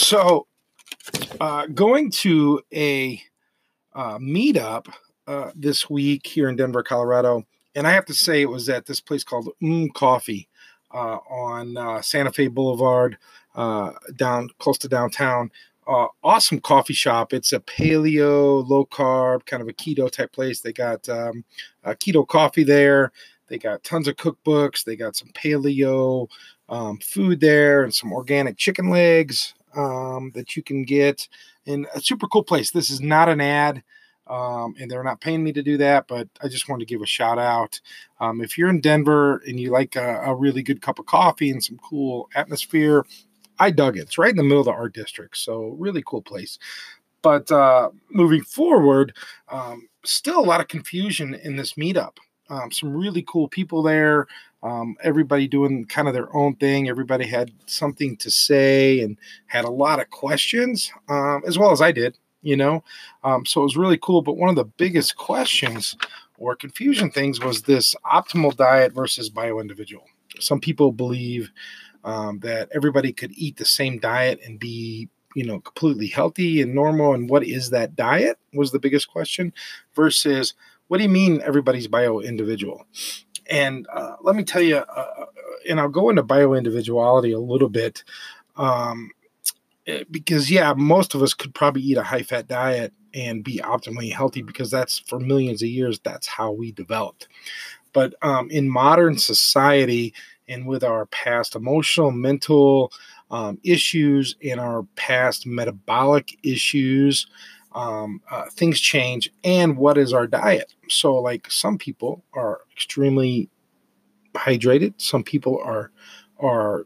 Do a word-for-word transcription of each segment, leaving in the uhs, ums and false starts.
So, uh, going to a uh, meetup uh, this week here in Denver, Colorado, and I have to say it was at this place called Mm Coffee uh, on uh, Santa Fe Boulevard, uh, down close to downtown. Uh, awesome coffee shop. It's a paleo, low carb, kind of a keto type place. They got um, uh, keto coffee there. They got tons of cookbooks. They got some paleo um, food there and some organic chicken legs um, that you can get. And a super cool place. This is not an ad, um, and they're not paying me to do that, but I just wanted to give a shout out. Um, if you're in Denver and you like a, a really good cup of coffee and some cool atmosphere, I dug it. It's right in the middle of the art district, so really cool place. But uh, moving forward, um, still a lot of confusion in this meetup. Um, some really cool people there. Um, everybody doing kind of their own thing. Everybody had something to say and had a lot of questions, um, as well as I did, you know. Um, so it was really cool. But one of the biggest questions or confusion things was this optimal diet versus bio-individual. Some people believe um, that everybody could eat the same diet and be, you know, completely healthy and normal. And what is that diet was the biggest question versus what do you mean everybody's bio-individual? And uh, let me tell you, uh, and I'll go into bio-individuality a little bit um, because, yeah, most of us could probably eat a high-fat diet and be optimally healthy because that's for millions of years, that's how we developed. But um, in modern society and with our past emotional, mental um, issues and our past metabolic issues, um, uh, things change. And what is our diet? So like some people are extremely hydrated. Some people are, are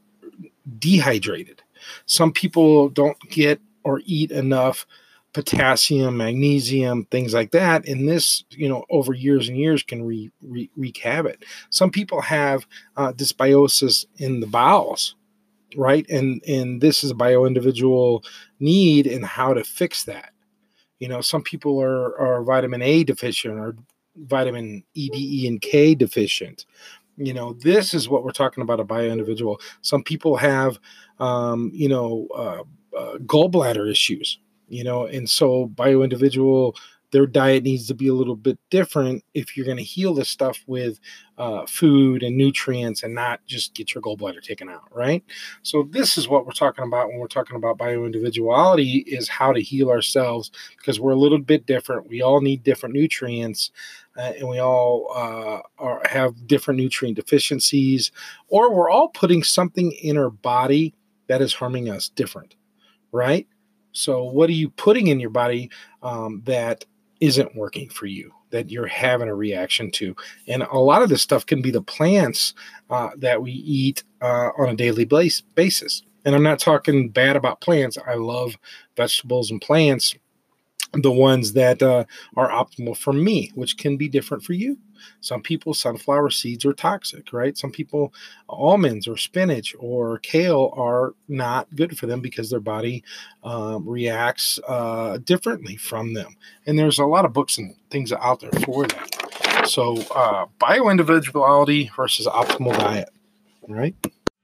dehydrated. Some people don't get or eat enough potassium, magnesium, things like that. And this, you know, over years and years can re, re, wreak havoc. Some people have uh, dysbiosis in the bowels, right? And, and this is a bio-individual need and how to fix that. You know, some people are, are vitamin A deficient or vitamin E, D, E, and K deficient. You know, this is what we're talking about, a bio-individual. Some people have, um, you know, uh, uh, gallbladder issues, you know, and so bio-individual, their diet needs to be a little bit different if you're going to heal this stuff with uh, food and nutrients and not just get your gallbladder taken out, right? So this is what we're talking about when we're talking about bio-individuality, is how to heal ourselves because we're a little bit different. We all need different nutrients. Uh, and we all uh, are, have different nutrient deficiencies, or we're all putting something in our body that is harming us different, right? So what are you putting in your body um, that isn't working for you, that you're having a reaction to? And a lot of this stuff can be the plants uh, that we eat uh, on a daily basis. And I'm not talking bad about plants. I love vegetables and plants, the ones that uh, are optimal for me, which can be different for you. Some people, sunflower seeds are toxic, right? Some people, almonds or spinach or kale are not good for them because their body um, reacts uh, differently from them. And there's a lot of books and things out there for that. So uh, bio-individuality versus optimal diet, right?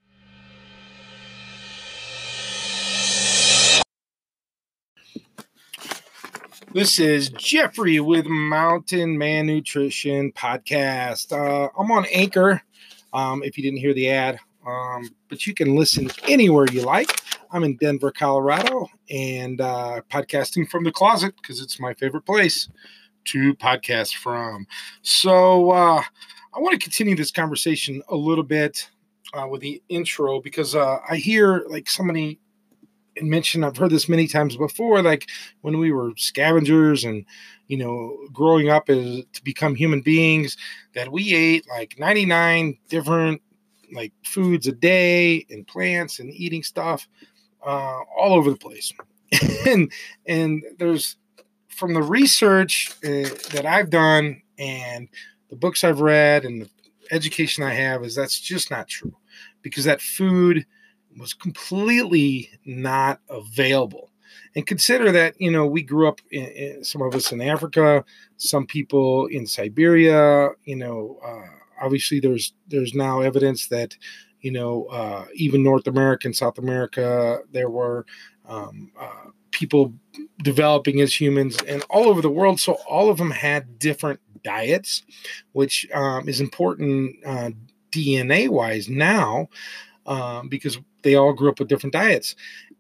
This is Jeffrey with Mountain Man Nutrition Podcast. Uh, I'm on Anchor, um, if you didn't hear the ad, um, but you can listen anywhere you like. I'm in Denver, Colorado, and uh, podcasting from the closet because it's my favorite place to podcast from. So uh, I want to continue this conversation a little bit uh, with the intro because uh, I hear like somebody mentioned, I've heard this many times before, like when we were scavengers and, you know, growing up as to become human beings, that we ate like ninety-nine different like foods a day and plants and eating stuff uh, all over the place. and and there's, from the research uh, that I've done and the books I've read and the education I have, is that's just not true, because that food was completely not available. And consider that, you know, we grew up, in, in, some of us in Africa, some people in Siberia, you know, uh, obviously there's there's now evidence that, you know, uh, even North America and South America, there were um, uh, people developing as humans and all over the world. So all of them had different diets, which um, is important uh, D N A wise now, um, because they all grew up with different diets.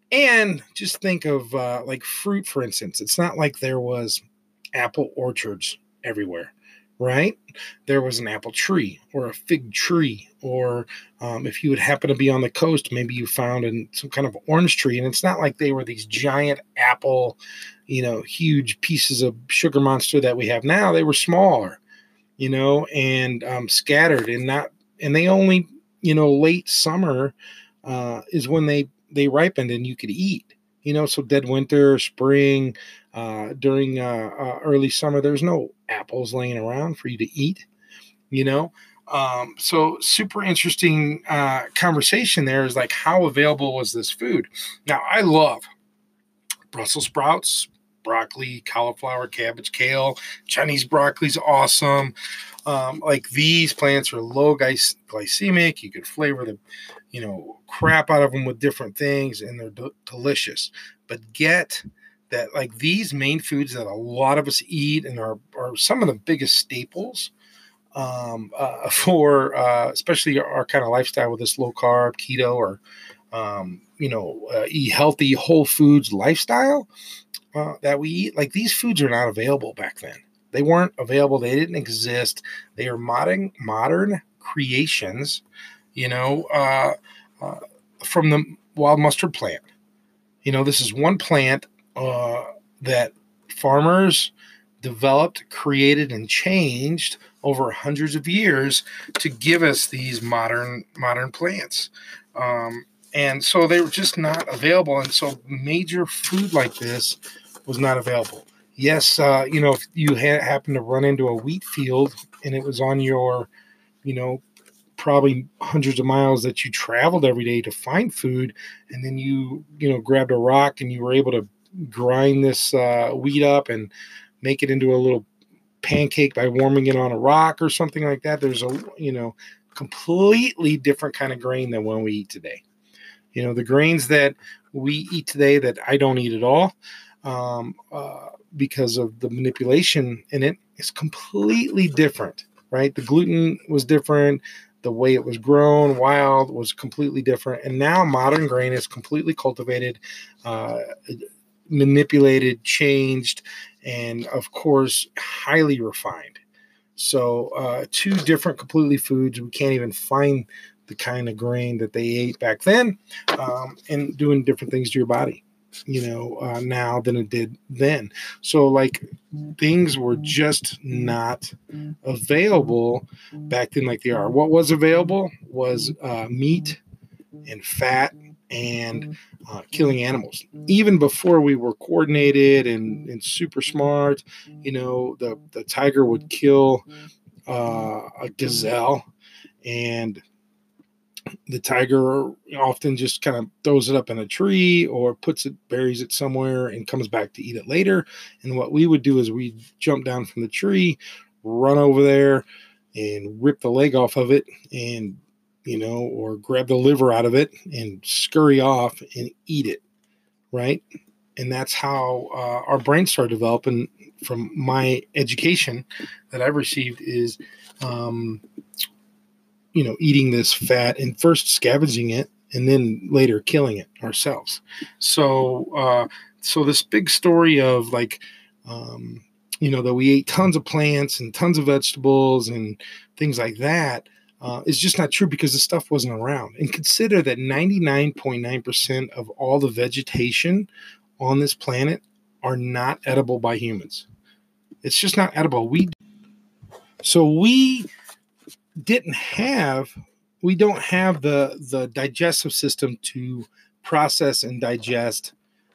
And just think of uh, like fruit, for instance. It's not like there was apple orchards everywhere, right? There was an apple tree or a fig tree, or um, if you would happen to be on the coast, maybe you found in some kind of orange tree. And it's not like they were these giant apple, you know, huge pieces of sugar monster that we have now. They were smaller, you know, and um, scattered, and not, and they only, you know, late summer uh, is when they they ripened and you could eat. You know, so dead winter, spring, uh, during uh, uh, early summer, there's no apples laying around for you to eat. You know, um, so super interesting uh, conversation there is like, how available was this food? Now, I love Brussels sprouts, broccoli, cauliflower, cabbage, kale. Chinese broccoli's awesome. Um, like these plants are low glycemic. You could flavor the, you know, crap out of them with different things, and they're d- delicious. But get that, like these main foods that a lot of us eat and are, are some of the biggest staples um, uh, for uh, especially our, our kind of lifestyle with this low carb, keto, or um, you know, uh, eat healthy, whole foods lifestyle uh, that we eat. Like these foods are not available back then. They weren't available. They didn't exist. They are modern modern creations, you know, uh, uh, from the wild mustard plant. You know, this is one plant uh, that farmers developed, created, and changed over hundreds of years to give us these modern modern plants. Um, and so they were just not available. And so major food like this was not available. Yes, uh, you know, if you ha- happen to run into a wheat field and it was on your, you know, probably hundreds of miles that you traveled every day to find food, and then you, you know, grabbed a rock and you were able to grind this uh, wheat up and make it into a little pancake by warming it on a rock or something like that. There's a, you know, completely different kind of grain than one we eat today. You know, the grains that we eat today that I don't eat at all, um, uh, because of the manipulation in it, is completely different, right? The gluten was different. The way it was grown wild was completely different. And now modern grain is completely cultivated, uh, manipulated, changed, and of course, highly refined. So uh, two different completely foods. We can't even find the kind of grain that they ate back then, um, and doing different things to your body, you know, uh, now than it did then. So like things were just not available back then like they are. What was available was uh, meat and fat and uh, killing animals. Even before we were coordinated and, and super smart, you know, the, the tiger would kill uh, a gazelle, and the tiger often just kind of throws it up in a tree or puts it, buries it somewhere, and comes back to eat it later. And what we would do is we'd jump down from the tree, run over there, and rip the leg off of it, and, you know, or grab the liver out of it and scurry off and eat it, right? And that's how uh, our brains start developing. From my education that I've received is, um, you know, eating this fat and first scavenging it and then later killing it ourselves. So, uh, so this big story of like, um, you know, that we ate tons of plants and tons of vegetables and things like that uh, is just not true, because the stuff wasn't around. And consider that ninety-nine point nine percent of all the vegetation on this planet are not edible by humans. It's just not edible. We so we didn't have we don't have the the digestive system to process and digest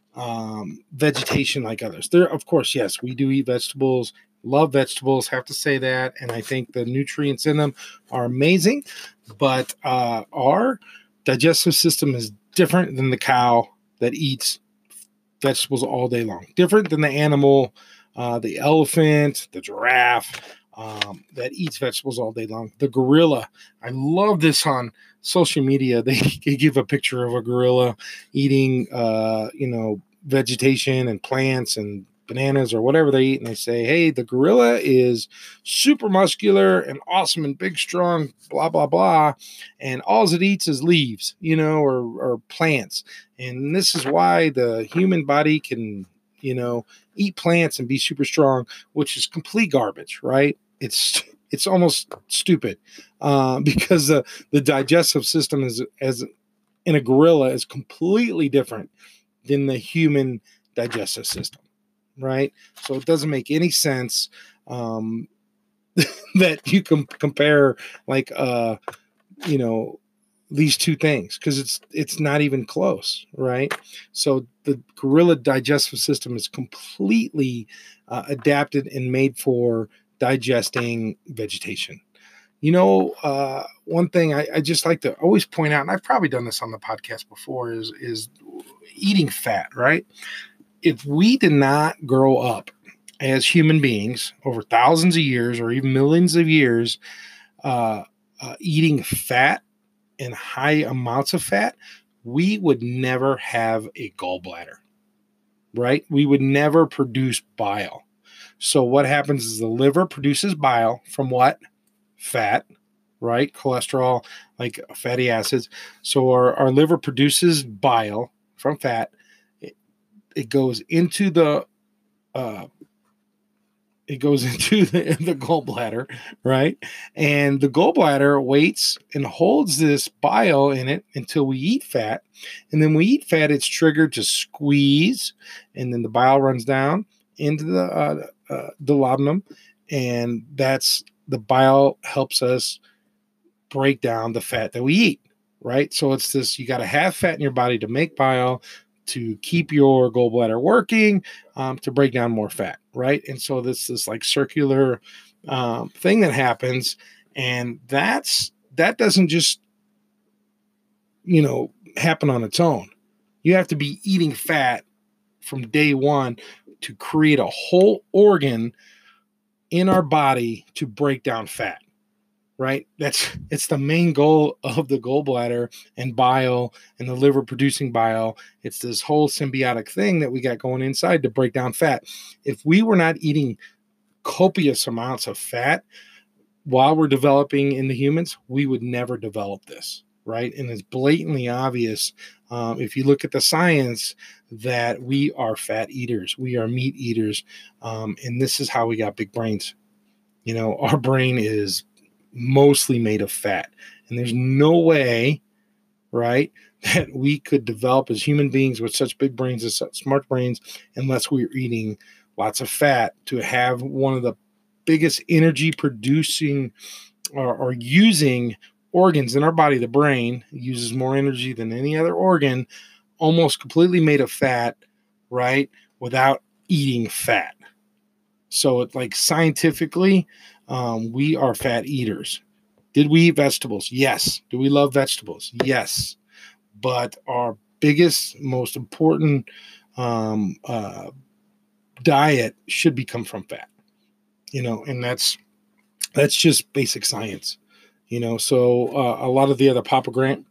um, vegetation like others. There, of course, yes, we do eat vegetables. Love vegetables. Have to say that, and I think the nutrients in them are amazing. But uh, our digestive system is different than the cow that eats vegetables all day long. Different than the animal, uh, the elephant, the giraffe, um, that eats vegetables all day long. The gorilla, I love this on social media. They, they give a picture of a gorilla eating, uh, you know, vegetation and plants and bananas or whatever they eat, and they say, hey, the gorilla is super muscular and awesome and big, strong, blah, blah, blah, and all it eats is leaves, you know, or, or plants. And this is why the human body can, you know, eat plants and be super strong, which is complete garbage, right? It's it's almost stupid uh, because the, the digestive system is as in a gorilla is completely different than the human digestive system, right? So it doesn't make any sense um, that you can compare like uh, you know these two things, because it's it's not even close, right? So the gorilla digestive system is completely uh, adapted and made for digesting vegetation. You know, uh, one thing I, I just like to always point out, and I've probably done this on the podcast before, is is eating fat, right? If we did not grow up as human beings over thousands of years or even millions of years uh, uh, eating fat and high amounts of fat, we would never have a gallbladder, right? We would never produce bile. So what happens is the liver produces bile from what? Fat, right? Cholesterol, like fatty acids. So our, our liver produces bile from fat. It, it goes into the uh, it goes into the, the gallbladder, right? And the gallbladder waits and holds this bile in it until we eat fat. And then we eat fat, it's triggered to squeeze, and then the bile runs down into the uh, uh, the duodenum, and that's the bile helps us break down the fat that we eat, right? So it's this, you got to have fat in your body to make bile, to keep your gallbladder working, um, to break down more fat, right? And so this this like circular um, thing that happens, and that's that doesn't just you know happen on its own. You have to be eating fat from day one to create a whole organ in our body to break down fat. Right? That's it's the main goal of the gallbladder and bile and the liver producing bile. It's this whole symbiotic thing that we got going inside to break down fat. If we were not eating copious amounts of fat while we're developing in the humans, we would never develop this, right? And it's blatantly obvious um, if you look at the science that we are fat eaters, we are meat eaters, um, and this is how we got big brains. You know, our brain is mostly made of fat, and there's no way, right, that we could develop as human beings with such big brains and such smart brains unless we were eating lots of fat to have one of the biggest energy producing or, or using organs in our body. The brain uses more energy than any other organ, almost completely made of fat, right, without eating fat. So it's like scientifically, um, we are fat eaters. Did we eat vegetables? Yes. Do we love vegetables? Yes. But our biggest, most important um, uh, diet should be come from fat, you know, and that's that's just basic science, you know. So uh, a lot of the other propaganda,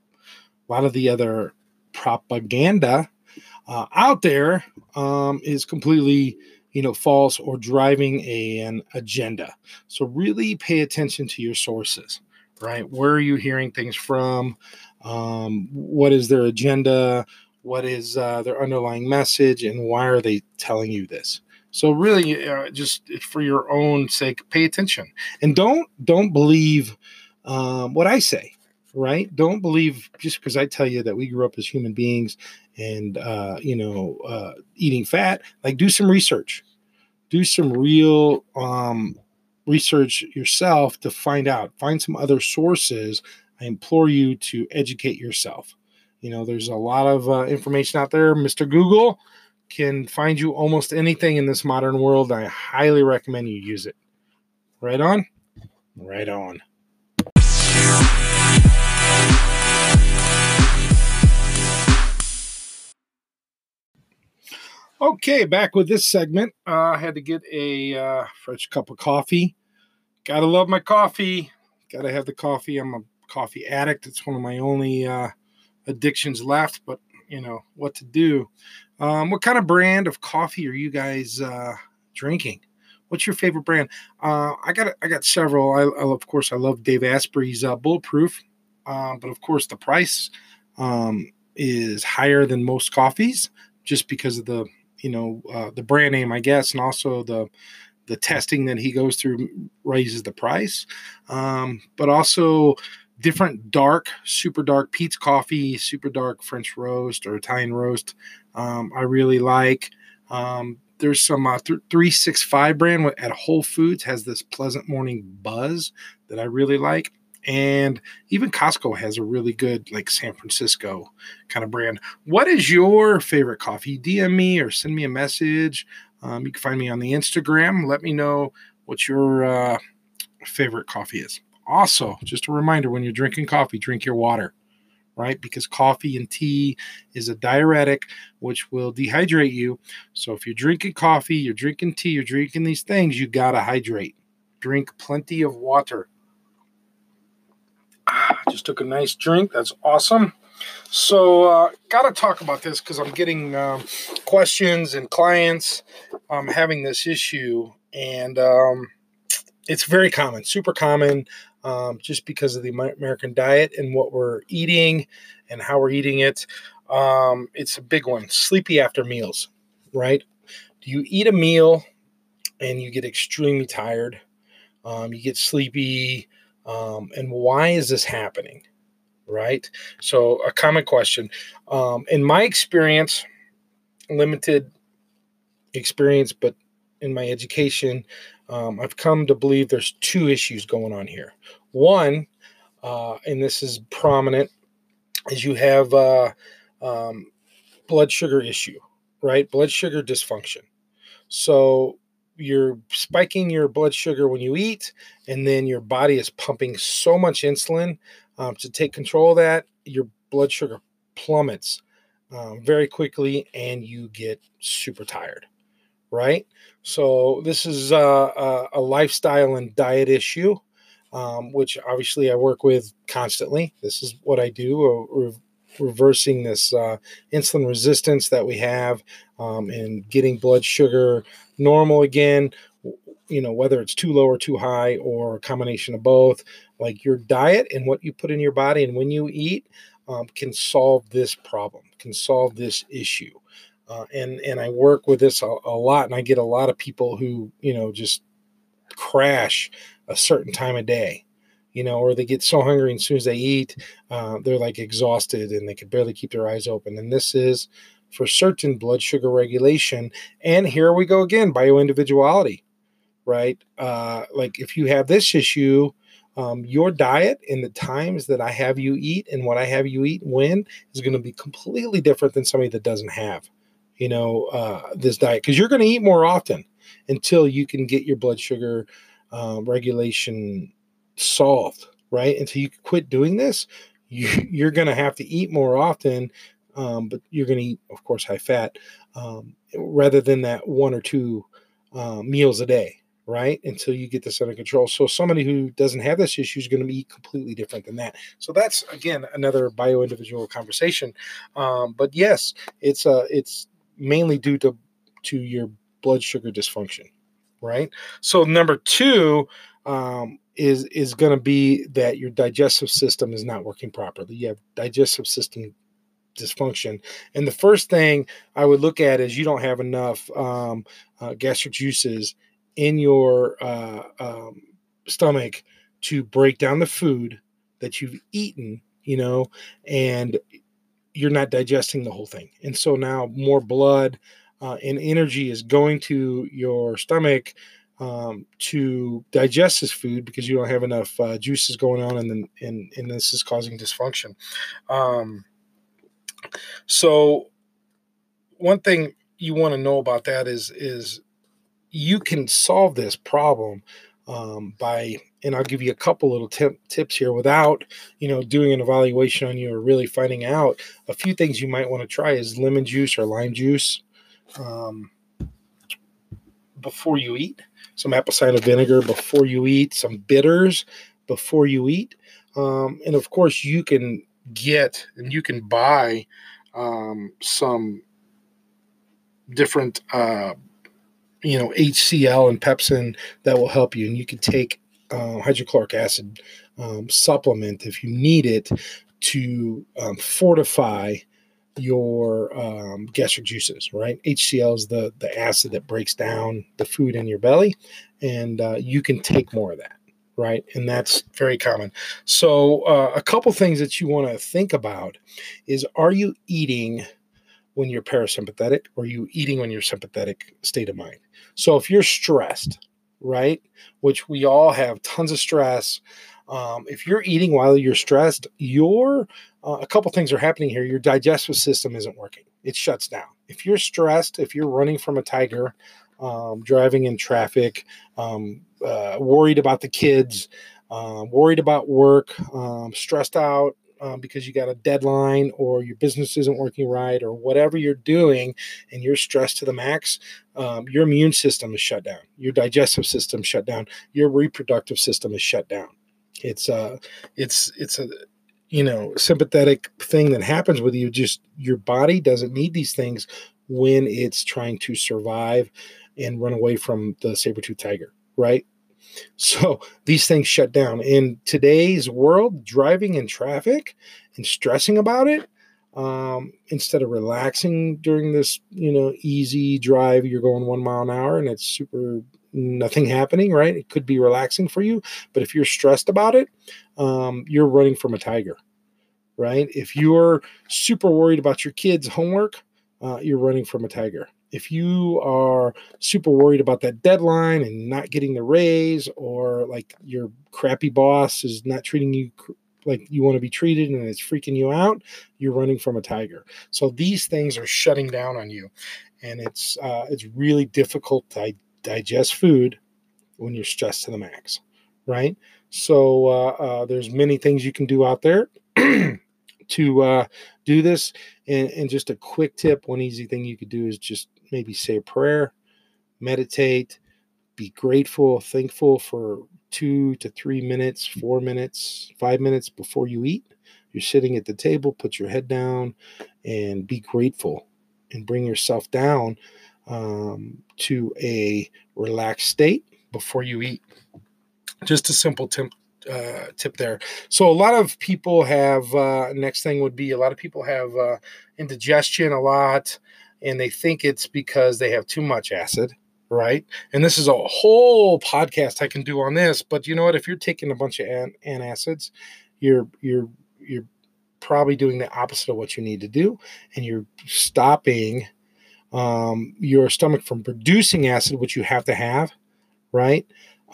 a lot of the other propaganda uh, out there um, is completely, you know, false or driving a, an agenda. So really pay attention to your sources, right? Where are you hearing things from? Um, what is their agenda? What is uh, their underlying message? And why are they telling you this? So really uh, just for your own sake, pay attention, and don't, don't believe um, what I say, right? Don't believe just because I tell you that we grew up as human beings and, uh, you know, uh, eating fat. Like, do some research, do some real um, research yourself to find out, find some other sources. I implore you to educate yourself. You know, there's a lot of uh, information out there. Mister Google can find you almost anything in this modern world. I highly recommend you use it. Right on? Right on. Okay, back with this segment. Uh, I had to get a uh, fresh cup of coffee Gotta love my coffee. Gotta have the coffee. I'm a coffee addict. It's one of my only uh, addictions left, but you know what to do. Um, what kind of brand of coffee are you guys uh, drinking? What's your favorite brand? Uh, I got I got several. I, I of course I love Dave Asprey's uh, Bulletproof, uh, but of course the price um, is higher than most coffees just because of the you know uh, the brand name, I guess, and also the the testing that he goes through raises the price. Um, but also different dark, super dark Pete's coffee, super dark French roast or Italian roast. Um, I really like. Um, there's some uh, th- three sixty-five brand at Whole Foods has this pleasant morning buzz that I really like. And even Costco has a really good, like San Francisco kind of brand. What is your favorite coffee? D M me or send me a message. Um, you can find me on the Instagram. Let me know what your uh, favorite coffee is. Also, just a reminder, when you're drinking coffee, drink your water, right? Because coffee and tea is a diuretic, which will dehydrate you. So if you're drinking coffee, you're drinking tea, you're drinking these things, you got to hydrate. Drink plenty of water. Ah, just took a nice drink. That's awesome. So, uh, got to talk about this because I'm getting um, questions and clients um, having this issue, and um, it's very common, super common, um, just because of the American diet and what we're eating and how we're eating it. Um, it's a big one. Sleepy after meals, right? Do you eat a meal and you get extremely tired? Um, you get sleepy, um, and why is this happening? Right? So a common question. Um, in my experience, limited experience, but in my education, um, I've come to believe there's two issues going on here. One, uh, and this is prominent, is you have uh, um, blood sugar issue, right? Blood sugar dysfunction. So you're spiking your blood sugar when you eat, and then your body is pumping so much insulin um, to take control of that. Your blood sugar plummets um, very quickly, and you get super tired, right? So this is uh, a, a lifestyle and diet issue, um, which obviously I work with constantly. This is what I do. Uh, re- reversing this uh, insulin resistance that we have um, and getting blood sugar normal again, you know, whether it's too low or too high or a combination of both. Like your diet and what you put in your body and when you eat um, can solve this problem, can solve this issue. Uh, and and I work with this a, a lot, and I get a lot of people who you know just crash a certain time of day, you know, or they get so hungry, and as soon as they eat, uh, they're like exhausted and they can barely keep their eyes open. And this is for certain blood sugar regulation. And here we go again, bioindividuality, right? Uh, like if you have this issue, um, your diet and the times that I have you eat and what I have you eat when is going to be completely different than somebody that doesn't have, you know, uh, this diet, because you're going to eat more often until you can get your blood sugar uh, regulation solved, right? Until you quit doing this, you, you're going to have to eat more often, um, but you're going to eat, of course, high fat um, rather than that one or two uh, meals a day, right? Until you get this under control. So somebody who doesn't have this issue is going to be completely different than that. So that's again another bio-individual conversation. Um, but yes, it's uh it's mainly due to to your blood sugar dysfunction, right? So number two um, is is going to be that your digestive system is not working properly. You have digestive system dysfunction. And the first thing I would look at is you don't have enough um, uh, gastric juices in your uh, um, stomach to break down the food that you've eaten, you know, and you're not digesting the whole thing. And so now more blood uh, and energy is going to your stomach um, to digest this food because you don't have enough uh, juices going on, and then and, and this is causing dysfunction. Um, so one thing you want to know about that is is you can solve this problem um, by, and I'll give you a couple little tip, tips here without, you know, doing an evaluation on you or really finding out. A few things you might want to try is lemon juice or lime juice. Um, before you eat, some apple cider vinegar before you eat, some bitters before you eat. Um, and of course, you can get and you can buy um, some different, uh, you know, H C L and pepsin that will help you. And you can take uh, hydrochloric acid um, supplement if you need it to um, fortify your um, gastric juices, right? H C L is the, the acid that breaks down the food in your belly, and uh, you can take more of that, right? And that's very common. So uh, a couple things that you want to think about is, are you eating when you're parasympathetic, or are you eating when you're sympathetic state of mind? So if you're stressed, right, which we all have tons of stress, um, if you're eating while you're stressed, your uh, a couple things are happening here. Your digestive system isn't working. It shuts down. If you're stressed, if you're running from a tiger, um, driving in traffic, um, uh, worried about the kids, uh, worried about work, um, stressed out, Um, because you got a deadline or your business isn't working right or whatever you're doing, and you're stressed to the max, um, your immune system is shut down. Your digestive system is shut down. Your reproductive system is shut down. It's uh, it's it's a you know sympathetic thing that happens with you. Just your body doesn't need these things when it's trying to survive and run away from the saber-tooth tiger, right? So these things shut down. In today's world, driving in traffic and stressing about it, um, instead of relaxing during this, you know, easy drive, you're going one mile an hour and it's super, nothing happening, right? It could be relaxing for you, but if you're stressed about it, um, you're running from a tiger, right? If you're super worried about your kids' homework, uh, you're running from a tiger. If you are super worried about that deadline and not getting the raise, or like your crappy boss is not treating you cr- like you want to be treated and it's freaking you out, you're running from a tiger. So these things are shutting down on you, and it's uh, it's really difficult to digest food when you're stressed to the max, right? So uh, uh, there's many things you can do out there to uh, do this. And, and just a quick tip, one easy thing you could do is just maybe say a prayer, meditate, be grateful, thankful for two to three minutes, four minutes, five minutes before you eat. You're sitting at the table, put your head down and be grateful, and bring yourself down um, to a relaxed state before you eat. Just a simple tip, uh, tip there. So a lot of people have, uh, next thing would be, a lot of people have uh, indigestion a lot, and they think it's because they have too much acid, right? And this is a whole podcast I can do on this, but you know what? If you're taking a bunch of an- antacids, you're, you're, you're probably doing the opposite of what you need to do, and you're stopping um, your stomach from producing acid, which you have to have, right?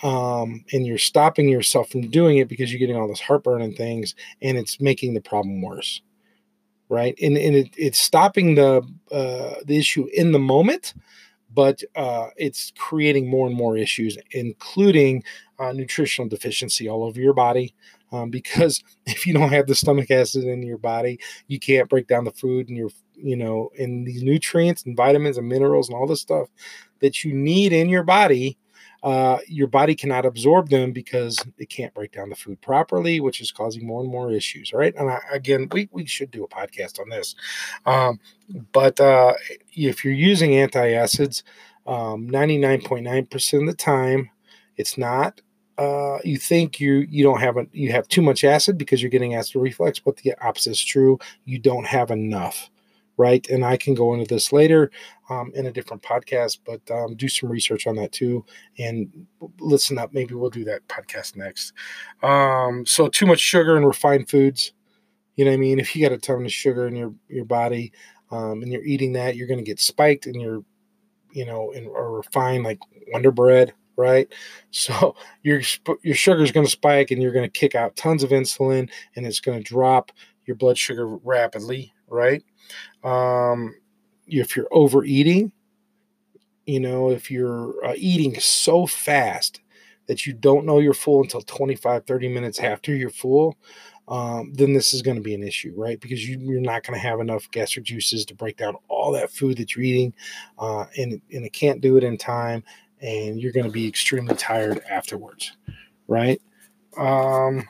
Um, and you're stopping yourself from doing it because you're getting all this heartburn and things, and it's making the problem worse, right? And, and it, it's stopping the uh, the issue in the moment, but uh, it's creating more and more issues, including uh, nutritional deficiency all over your body. Um, because if you don't have the stomach acid in your body, you can't break down the food and your, you know, and these nutrients and vitamins and minerals and all this stuff that you need in your body. Uh, your body cannot absorb them because it can't break down the food properly, which is causing more and more issues. Right. And I, again, we, we should do a podcast on this. Um, but uh, if you're using antacids, um, ninety-nine point nine percent of the time, it's not. Uh, you think you you don't have a, you have too much acid because you're getting acid reflux, but the opposite is true. You don't have enough, right? And I can go into this later um, in a different podcast, but um, do some research on that too, and listen up. Maybe we'll do that podcast next. Um, so too much sugar and refined foods. You know what I mean? If you got a ton of sugar in your your body um, and you're eating that, you're going to get spiked in your, you know, in or refined like Wonder Bread, right? So your your sugar is going to spike, and you're going to kick out tons of insulin, and it's going to drop your blood sugar rapidly, right? Um, if you're overeating, you know, if you're uh, eating so fast that you don't know you're full until twenty-five, thirty minutes after you're full, um, then this is going to be an issue, right? Because you, you're not going to have enough gastric juices to break down all that food that you're eating, uh, and, and it can't do it in time. and you're going to be extremely tired afterwards, right? Um,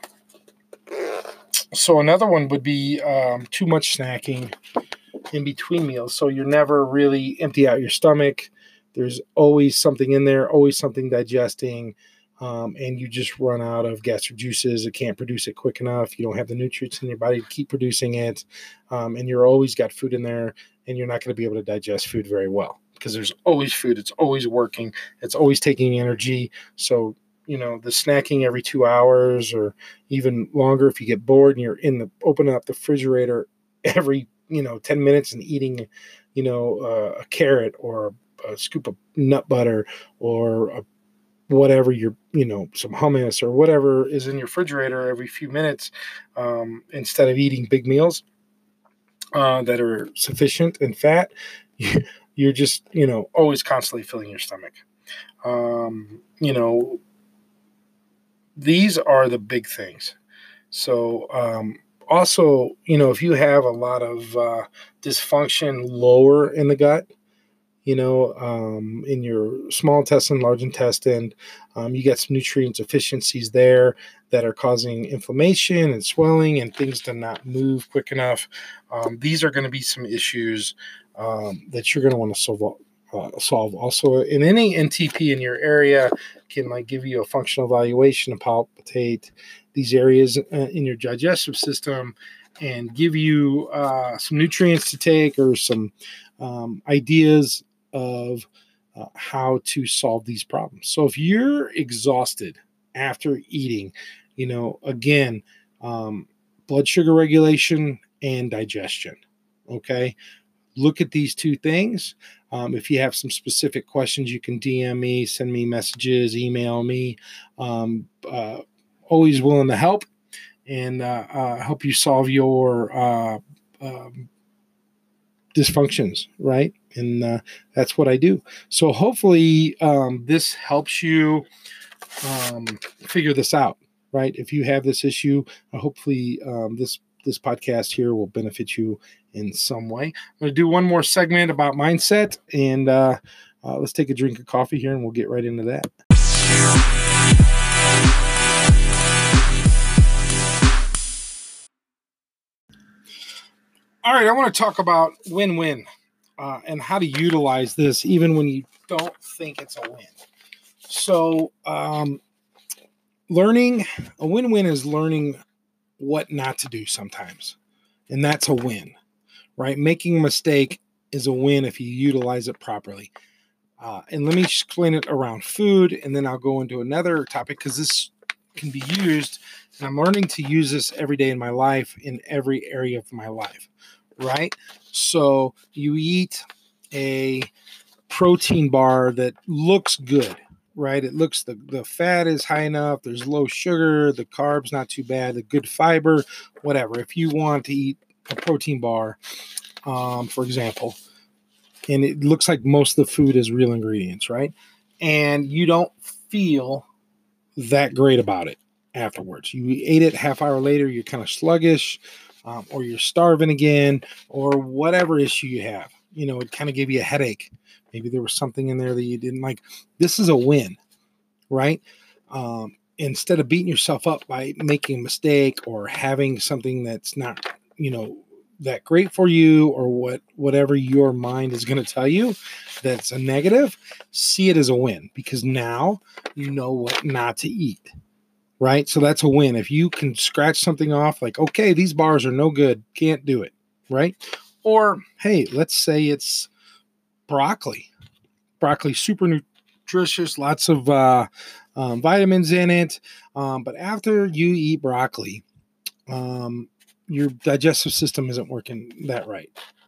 so another one would be um, too much snacking in between meals. So you're never really empty out your stomach. There's always something in there, always something digesting, um, and you just run out of gastric juices. It can't produce it quick enough. You don't have the nutrients in your body to keep producing it, um, and you're always got food in there, and you're not going to be able to digest food very well because there's always food. It's always working. It's always taking energy. So, you know, the snacking every two hours or even longer, if you get bored and you're in the opening up the refrigerator every, you know, ten minutes and eating, you know, uh, a carrot or a scoop of nut butter or a, whatever you're, you know, some hummus or whatever is in your refrigerator every few minutes, um, instead of eating big meals uh, that are sufficient in fat, you're just, you know, always constantly filling your stomach. Um, you know, these are the big things. So, um, also, you know, if you have a lot of uh, dysfunction lower in the gut, you know, um, in your small intestine, large intestine, um, you get some nutrient deficiencies there that are causing inflammation and swelling and things to not move quick enough. Um, these are going to be some issues um, that you're going to want to solve. Uh, solve also in any N T P in your area can like give you a functional evaluation and palpitate these areas uh, in your digestive system and give you uh, some nutrients to take or some um, ideas of uh, how to solve these problems. So if you're exhausted after eating, you know, again, um, blood sugar regulation and digestion. Okay. Look at these two things. Um, if you have some specific questions, you can D M me, send me messages, email me. Um, uh, always willing to help and uh, uh, help you solve your uh, um, dysfunctions, right? And uh, that's what I do. So hopefully um, this helps you um, figure this out, right? If you have this issue, uh, hopefully um, this this podcast here will benefit you in some way. I'm going to do one more segment about mindset, and uh, uh, let's take a drink of coffee here, and we'll get right into that. All right, I want to talk about win-win uh, and how to utilize this even when you don't think it's a win. So um, learning, a win-win is learning what not to do sometimes. And that's a win, right? Making a mistake is a win if you utilize it properly. Uh, and let me explain it around food, and then I'll go into another topic because this can be used, and I'm learning to use this every day in my life, in every area of my life, right? So you eat a protein bar that looks good, right? It looks, the, the fat is high enough, there's low sugar, the carbs not too bad, the good fiber, whatever. If you want to eat a protein bar, um, for example, and it looks like most of the food is real ingredients, right? And you don't feel that great about it afterwards. You ate it half hour later, you're kind of sluggish, um, or you're starving again, or whatever issue you have. You know, it kind of gave you a headache. Maybe there was something in there that you didn't like. This is a win, right? Um, instead of beating yourself up by making a mistake or having something that's not, you know, that great for you, or what, whatever your mind is going to tell you that's a negative, see it as a win, because now you know what not to eat, right? So that's a win. If you can scratch something off, like, okay, these bars are no good, can't do it, right? Or, hey, let's say it's broccoli. Broccoli, super nutritious, lots of uh, um, vitamins in it. Um, but after you eat broccoli, um, your digestive system isn't working that right.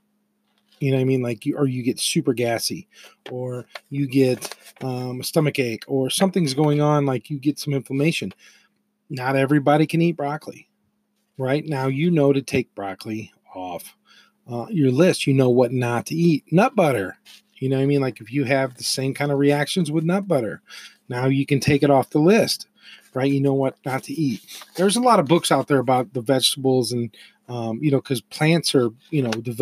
You know what I mean? Like, you, or you get super gassy, or you get um, a stomach ache, or something's going on, like you get some inflammation. Not everybody can eat broccoli. Right now, you know to take broccoli off uh, your list. You know what not to eat. Nut butter. You know what I mean? Like, if you have the same kind of reactions with nut butter, now you can take it off the list, right? You know what not to eat. There's a lot of books out there about the vegetables, and, um, you know, because plants are, you know, developed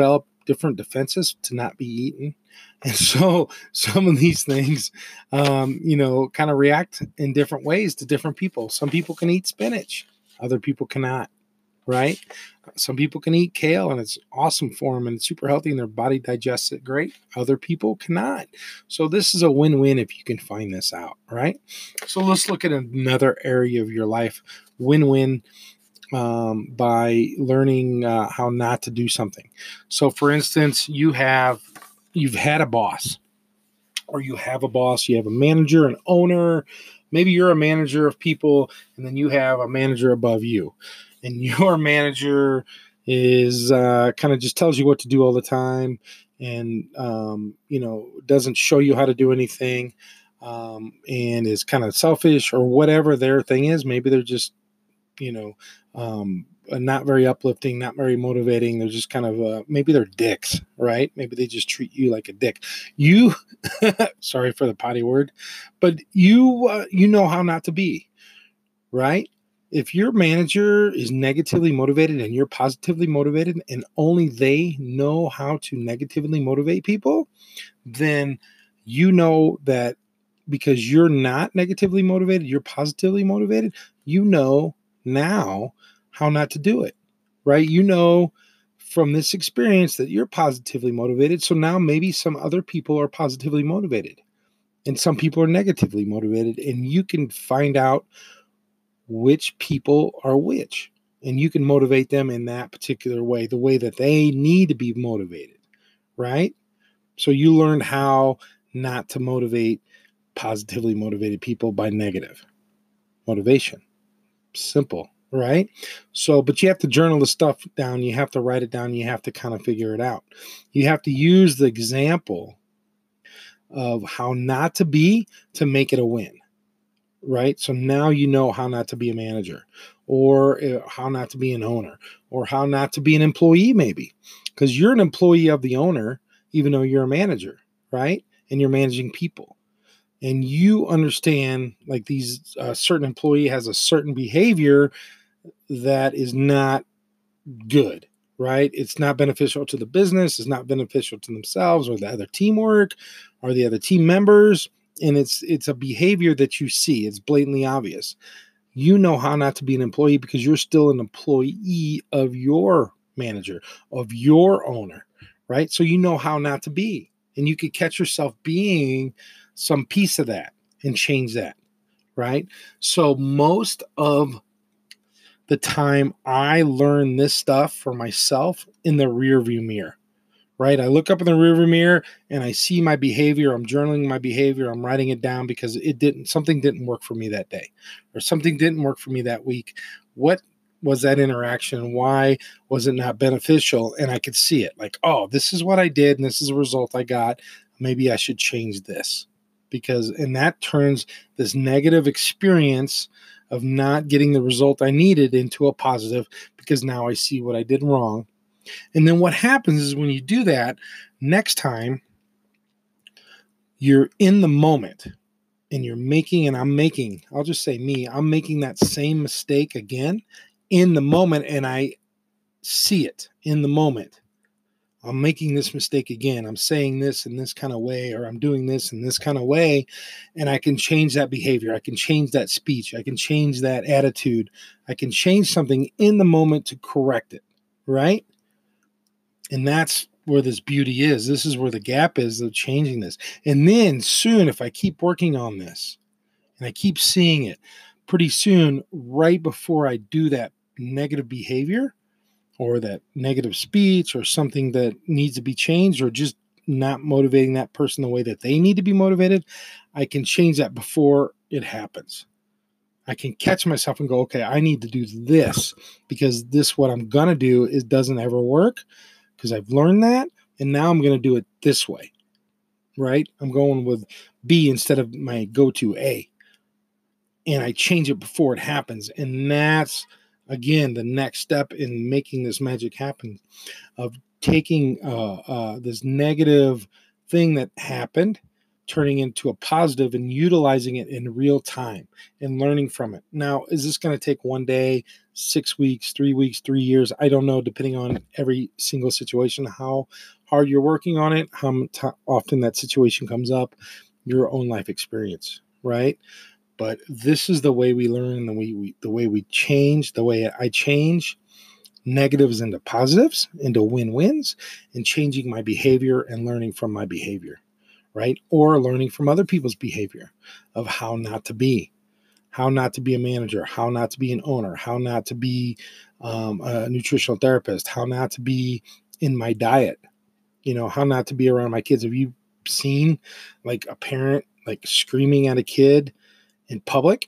different defenses to not be eaten. And so some of these things, um, you know, kind of react in different ways to different people. Some people can eat spinach, other people cannot, right? Some people can eat kale and it's awesome for them and it's super healthy and their body digests it great. Other people cannot. So this is a win-win if you can find this out, right? So let's look at another area of your life. Win-win um, by learning uh, how not to do something. So for instance, you have, you've had a boss or you have a boss, you have a manager, an owner, maybe you're a manager of people and then you have a manager above you. And your manager is uh, kind of just tells you what to do all the time and, um, you know, doesn't show you how to do anything um, and is kind of selfish or whatever their thing is. Maybe they're just, you know, um, not very uplifting, not very motivating. They're just kind of, uh, maybe they're dicks, right? Maybe they just treat you like a dick. You, sorry for the potty word, but you, uh, you know how not to be, right? If your manager is negatively motivated and you're positively motivated and only they know how to negatively motivate people, then you know that because you're not negatively motivated, you're positively motivated, you know now how not to do it, right? You know from this experience that you're positively motivated. So now maybe some other people are positively motivated and some people are negatively motivated and you can find out which people are which, and you can motivate them in that particular way, the way that they need to be motivated, right? So you learned how not to motivate positively motivated people by negative motivation. Simple, right? So, but you have to journal the stuff down. You have to write it down. You have to kind of figure it out. You have to use the example of how not to be to make it a win. Right? So now you know how not to be a manager or uh, how not to be an owner or how not to be an employee, maybe because you're an employee of the owner, even though you're a manager, right? And you're managing people and you understand like these uh, certain employee has a certain behavior that is not good, right? It's not beneficial to the business. It's not beneficial to themselves or the other teamwork or the other team members. And it's it's a behavior that you see. It's blatantly obvious. You know how not to be an employee because you're still an employee of your manager, of your owner, right? So you know how not to be. And you could catch yourself being some piece of that and change that, right? So most of the time I learn this stuff for myself in the rearview mirror. Right? I look up in the rearview mirror and I see my behavior. I'm journaling my behavior. I'm writing it down because it didn't, something didn't work for me that day or something didn't work for me that week. What was that interaction? Why was it not beneficial? And I could see it like, oh, this is what I did. And this is the result I got. Maybe I should change this because, and that turns this negative experience of not getting the result I needed into a positive because now I see what I did wrong. And then what happens is when you do that, next time you're in the moment and you're making, and I'm making, I'll just say me, I'm making that same mistake again in the moment and I see it in the moment. I'm making this mistake again. I'm saying this in this kind of way, or I'm doing this in this kind of way, and I can change that behavior. I can change that speech. I can change that attitude. I can change something in the moment to correct it, right? And that's where this beauty is. This is where the gap is of changing this. And then soon, if I keep working on this and I keep seeing it, pretty soon, right before I do that negative behavior or that negative speech or something that needs to be changed or just not motivating that person the way that they need to be motivated, I can change that before it happens. I can catch myself and go, okay, I need to do this because this, what I'm going to do is doesn't ever work. Because I've learned that, and now I'm going to do it this way, right? I'm going with B instead of my go-to A, and I change it before it happens, and that's, again, the next step in making this magic happen, of taking uh, uh, this negative thing that happened, turning into a positive and utilizing it in real time and learning from it. Now, is this going to take one day? six weeks, three weeks, three years. I don't know, depending on every single situation, how hard you're working on it, how t- often that situation comes up, your own life experience, right? But this is the way we learn, the way we, the way we change, the way I change negatives into positives, into win-wins, and changing my behavior and learning from my behavior, right? Or learning from other people's behavior of how not to be, how not to be a manager, how not to be an owner, how not to be um, a nutritional therapist, how not to be in my diet, you know, how not to be around my kids. Have you seen like a parent like screaming at a kid in public,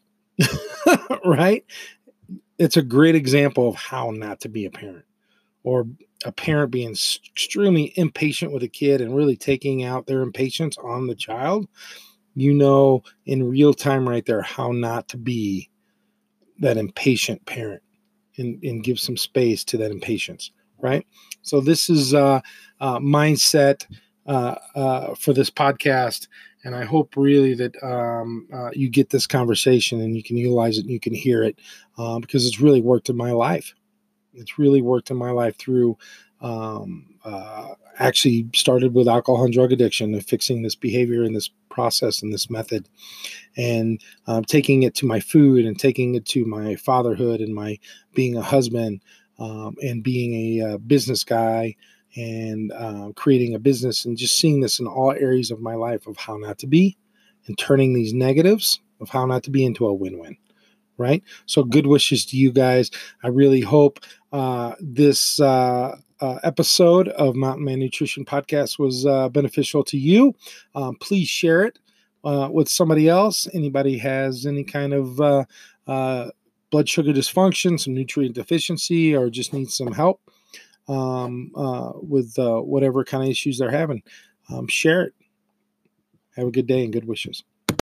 right? It's a great example of how not to be a parent, or a parent being extremely impatient with a kid and really taking out their impatience on the child. You know, in real time right there, how not to be that impatient parent and, and give some space to that impatience, right? So this is uh, uh, mindset uh, uh, for this podcast. And I hope really that um, uh, you get this conversation and you can utilize it and you can hear it uh, because it's really worked in my life. It's really worked in my life through um, uh, actually started with alcohol and drug addiction and fixing this behavior and this process and this method, and um, taking it to my food and taking it to my fatherhood and my being a husband um, and being a uh, business guy and uh, creating a business, and just seeing this in all areas of my life of how not to be, and turning these negatives of how not to be into a win-win, right? So good wishes to you guys. I really hope uh, this uh, uh, episode of Mountain Man Nutrition Podcast was uh, beneficial to you. Um, please share it uh, with somebody else. Anybody has any kind of uh, uh, blood sugar dysfunction, some nutrient deficiency, or just needs some help um, uh, with uh, whatever kind of issues they're having, um, share it. Have a good day and good wishes.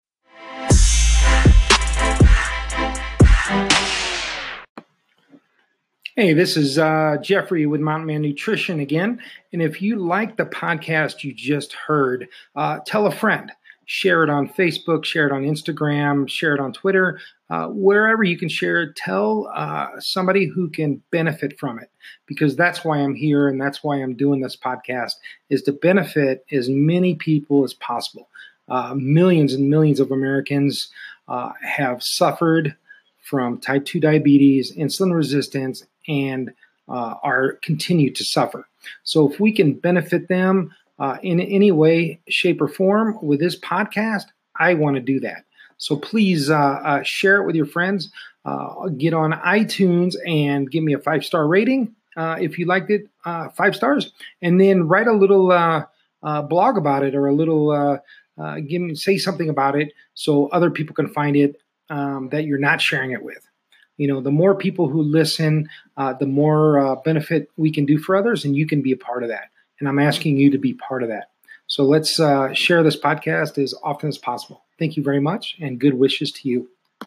Hey, this is uh, Jeffrey with Mountain Man Nutrition again. And if you like the podcast you just heard, uh, tell a friend. Share it on Facebook, share it on Instagram, share it on Twitter, uh, wherever you can share it. Tell uh, somebody who can benefit from it, because that's why I'm here and that's why I'm doing this podcast, is to benefit as many people as possible. Uh, millions and millions of Americans uh, have suffered from type two diabetes, insulin resistance, and uh, are continue to suffer. So if we can benefit them uh, in any way, shape, or form with this podcast, I want to do that. So please uh, uh, share it with your friends. Uh, get on iTunes and give me a five-star rating uh, if you liked it, uh, five stars, and then write a little uh, uh, blog about it, or a little uh, uh, give me say something about it so other people can find it um, that you're not sharing it with. You know, the more people who listen, uh, the more uh, benefit we can do for others, and you can be a part of that. And I'm asking you to be part of that. So let's uh, share this podcast as often as possible. Thank you very much, and good wishes to you.